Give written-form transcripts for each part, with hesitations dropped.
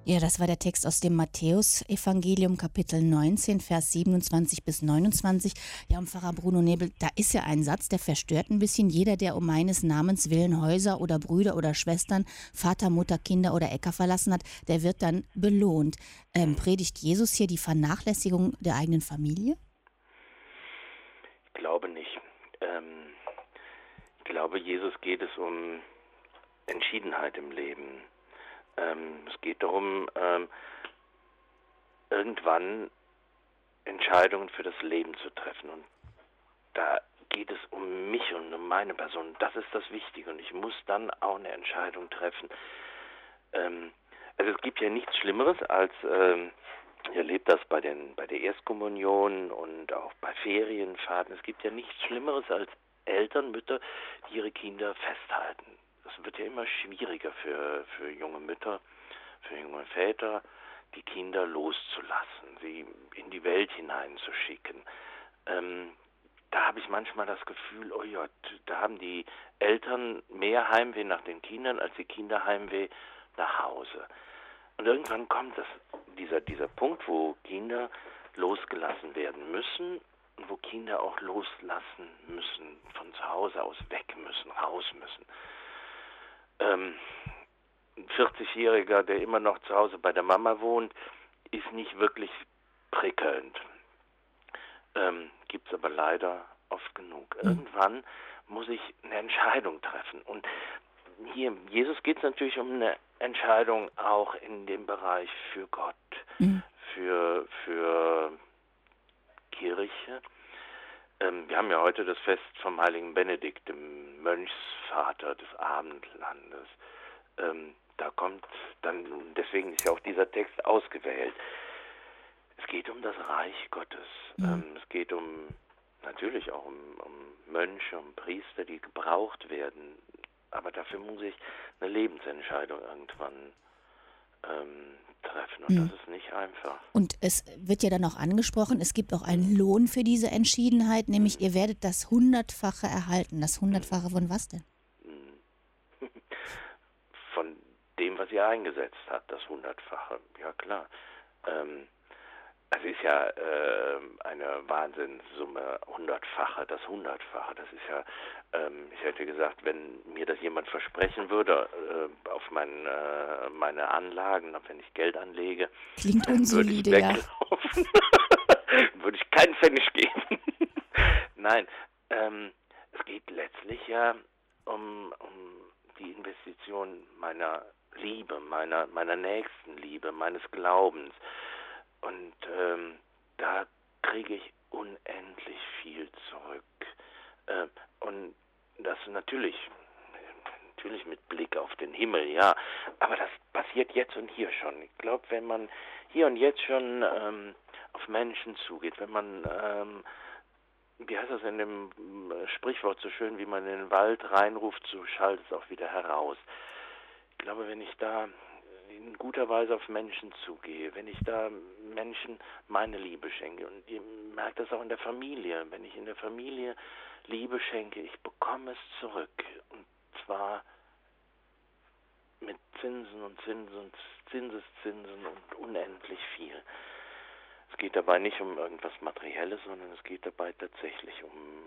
Ja, das war der Text aus dem Matthäusevangelium, Kapitel 19, Vers 27 bis 29. Ja, und Pfarrer Bruno Nebel, da ist ja ein Satz, der verstört ein bisschen. Jeder, der um meines Namens willen Häuser oder Brüder oder Schwestern, Vater, Mutter, Kinder oder Äcker verlassen hat, der wird dann belohnt. Predigt Jesus hier die Vernachlässigung der eigenen Familie? Ich glaube nicht. Ich glaube, Jesus geht es um Entschiedenheit im Leben. Es geht darum, irgendwann Entscheidungen für das Leben zu treffen. Und da geht es um mich und um meine Person. Das ist das Wichtige. Und ich muss dann auch eine Entscheidung treffen. Also es gibt ja nichts Schlimmeres als, ich erlebe das bei der Erstkommunion und auch bei Ferienfahrten. Es gibt ja nichts Schlimmeres als Eltern, Mütter, die ihre Kinder festhalten. Es wird ja immer schwieriger für junge Mütter, für junge Väter, die Kinder loszulassen, sie in die Welt hineinzuschicken. Da habe ich manchmal das Gefühl, oh Gott, da haben die Eltern mehr Heimweh nach den Kindern, als die Kinder Heimweh nach Hause. Und irgendwann kommt dieser Punkt, wo Kinder losgelassen werden müssen und wo Kinder auch loslassen müssen, von zu Hause aus weg müssen, raus müssen. Ein 40-Jähriger, der immer noch zu Hause bei der Mama wohnt, ist nicht wirklich prickelnd. Gibt es aber leider oft genug. Irgendwann muss ich eine Entscheidung treffen. Und hier, Jesus geht es natürlich um eine Entscheidung auch in dem Bereich für Gott, für Kirche. Wir haben ja heute das Fest vom heiligen Benedikt, dem Mönchsvater des Abendlandes. Da kommt dann, deswegen ist ja auch dieser Text ausgewählt. Es geht um das Reich Gottes. Es geht natürlich auch um Mönche, um Priester, die gebraucht werden. Aber dafür muss ich eine Lebensentscheidung irgendwann treffen. Und das ist nicht einfach. Und es wird ja dann auch angesprochen, es gibt auch einen Lohn für diese Entschiedenheit, nämlich ihr werdet das Hundertfache erhalten. Das Hundertfache von was denn? Von dem, was ihr eingesetzt habt, das Hundertfache. Ja, klar. Es ist ja eine Wahnsinnssumme, das Hundertfache. Das ist ja, ich hätte gesagt, wenn mir das jemand versprechen würde, auf meine Anlagen, wenn ich Geld anlege, Klingt würde ich unsolide, ja. weglaufen. Würde ich keinen Pfennig geben. Nein, es geht letztlich ja um die Investition meiner Liebe, meiner Nächstenliebe, meines Glaubens. Und da kriege ich unendlich viel zurück. Und das natürlich mit Blick auf den Himmel, ja. Aber das passiert jetzt und hier schon. Ich glaube, wenn man hier und jetzt schon auf Menschen zugeht, wenn man, wie heißt das in dem Sprichwort so schön, wie man in den Wald reinruft, so schallt es auch wieder heraus. Ich glaube, wenn ich da in guter Weise auf Menschen zugehe, wenn ich da Menschen meine Liebe schenke, und ihr merkt das auch in der Familie, wenn ich in der Familie Liebe schenke, ich bekomme es zurück, und zwar mit Zinsen und Zinseszinsen und unendlich viel. Es geht dabei nicht um irgendwas Materielles, sondern es geht dabei tatsächlich um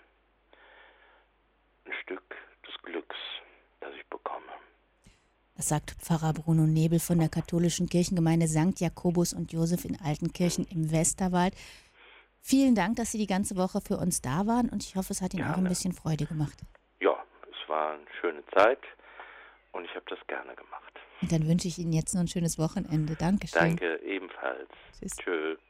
ein Stück des Glücks, das ich bekomme. Das sagt Pfarrer Bruno Nebel von der katholischen Kirchengemeinde St. Jakobus und Josef in Altenkirchen im Westerwald. Vielen Dank, dass Sie die ganze Woche für uns da waren, und ich hoffe, es hat Ihnen auch ein bisschen Freude gemacht. Ja, es war eine schöne Zeit und ich habe das gerne gemacht. Und dann wünsche ich Ihnen jetzt noch ein schönes Wochenende. Dankeschön. Danke, ebenfalls. Tschüss. Tschö.